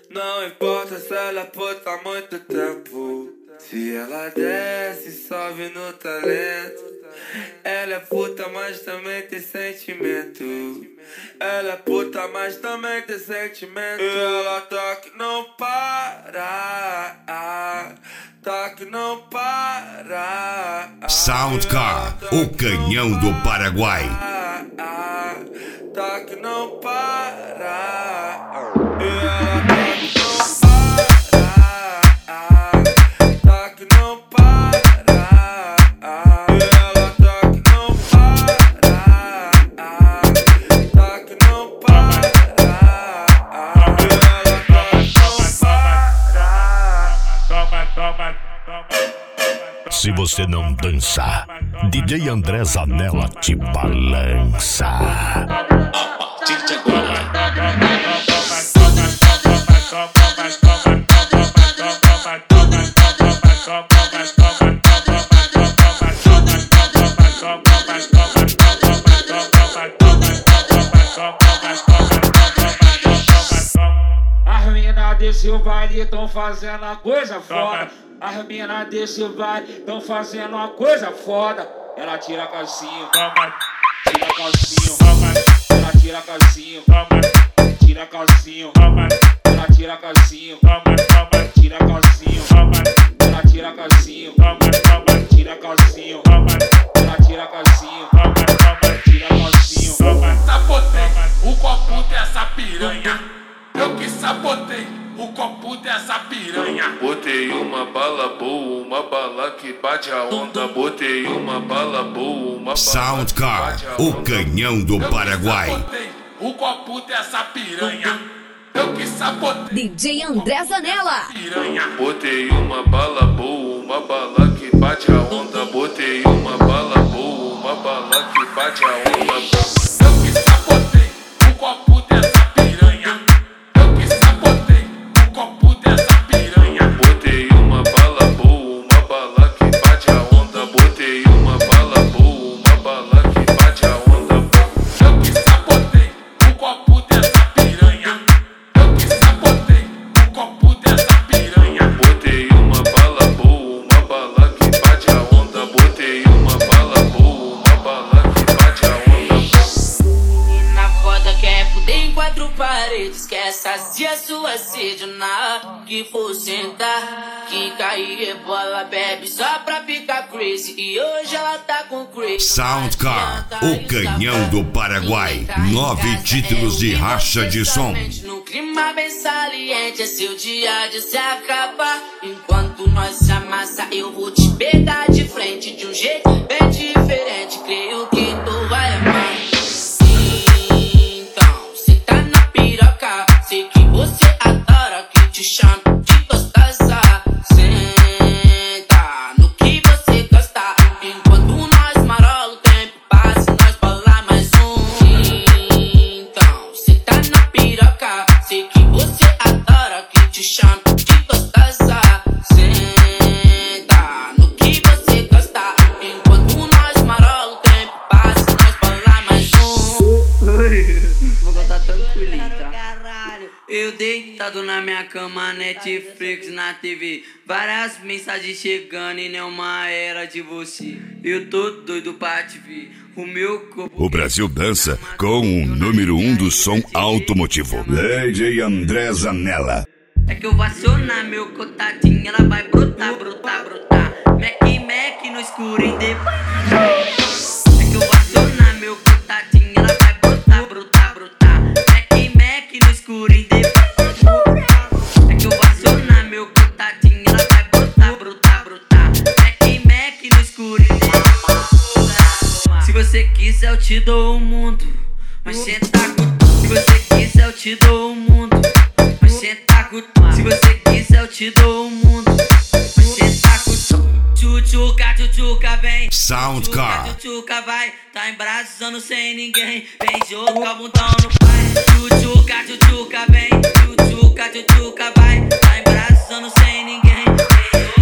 Não importa se ela é puta há muito tempo. Se ela desce, sobe no talento. Ela é puta, mas também tem sentimento. Ela é puta, mas também tem sentimento. E ela tá que não para. Tá que não para. Soundcar, o canhão do Paraguai. Tá que não para. E ela tá que não para. E ela tá que não para. Tá que não para. E ela tá que não para. Se você não dançar, DJ André Zanella te balança. A partir de agora. As mina desse baile tão fazendo a coisa foda. As mina desse baile tão fazendo uma coisa foda. Ela tira calcinho, tira calcinho, ela tira calcinho, tira calcinho, ela tira calcinho, tira calcinho, ela tira calcinho, tira calcinho, ela tira calcinho, tira calcinho. Sabotei o copo dessa piranha. Eu que sabotei o copo dessa piranha. Botei uma bala boa, uma bala que bate a onda. Botei uma bala boa, uma bala Soundcar, o canhão do Paraguai. Eu que sabotei o copo dessa piranha. Eu que sabotei DJ André Zanella. piranha. Botei uma bala boa, uma bala que bate a onda. Botei uma bala boa, uma bala que bate a onda. Eu que sabotei o copo dessa piranha. Eu que sabotei o copo dessa piranha. Botei uma bala boa, uma bala que bate a onda. Botei uma bala boa, uma bala que bate a onda. Eu que sabotei o copo dessa piranha. Eu que sabotei o copo dessa piranha. Botei uma bala boa, uma bala que bate a onda. Botei uma bala boa, uma bala que bate a onda. E na foda quer fuder em quatro paredes. Quer saciar sua sede na que for sentar. Que cair rebola, bebe só pra ficar crazy. E hoje ela tá com crazy. Soundcar, o canhão do Paraguai. 9 títulos de racha de som. No clima bem saliente, é seu dia de se acabar. Enquanto nós se amassa, eu vou te pegar de frente de um jeito bem diferente. Creio que tu vai amar. Então, cê tá na piroca. Sei que você adora que te chame de gostosa. Senta no que você gosta. Enquanto nós marola, o tempo passa e nós bola mais um. Então, cê tá na piroca. Sei que você adora que te chame de gostosa. Senta no que você gosta. Enquanto nós marola, o tempo passa e nós bola mais um. Vou contar tranquilinho, tá? Eu deitado na minha cama, Netflix na TV. Várias mensagens chegando e nenhuma era de você. Eu tô doido pra te ver. O meu corpo. O Brasil dança com o número 1 do som automotivo. DJ André Zanella. É que eu vou acionar meu contatinho, ela vai brotar, brotar, brotar. Mac no escuro e depois. É que eu vou acionar meu contatinho, ela vai brotar, brotar, brotar. Mac no escuro e depois. É que eu vou acionar meu contatinho, ela vai brotar, brotar, brotar. Mac no escuro e depois. Se você quiser eu te dou o mundo, mas senta com. Se você quiser eu te dou o mundo, mas senta com. Se você quiser eu te dou o mundo, mas senta com. Tchutchuca, tchutchuca, vem. Soundcar. Tchutchuca, vai. Tá embraçando sem ninguém. Vem jogar o bundão no pai. Tchutchuca, tchutchuca, vem. Tchutchuca, tchutchuca, vai. Tá embraçando sem ninguém. Vem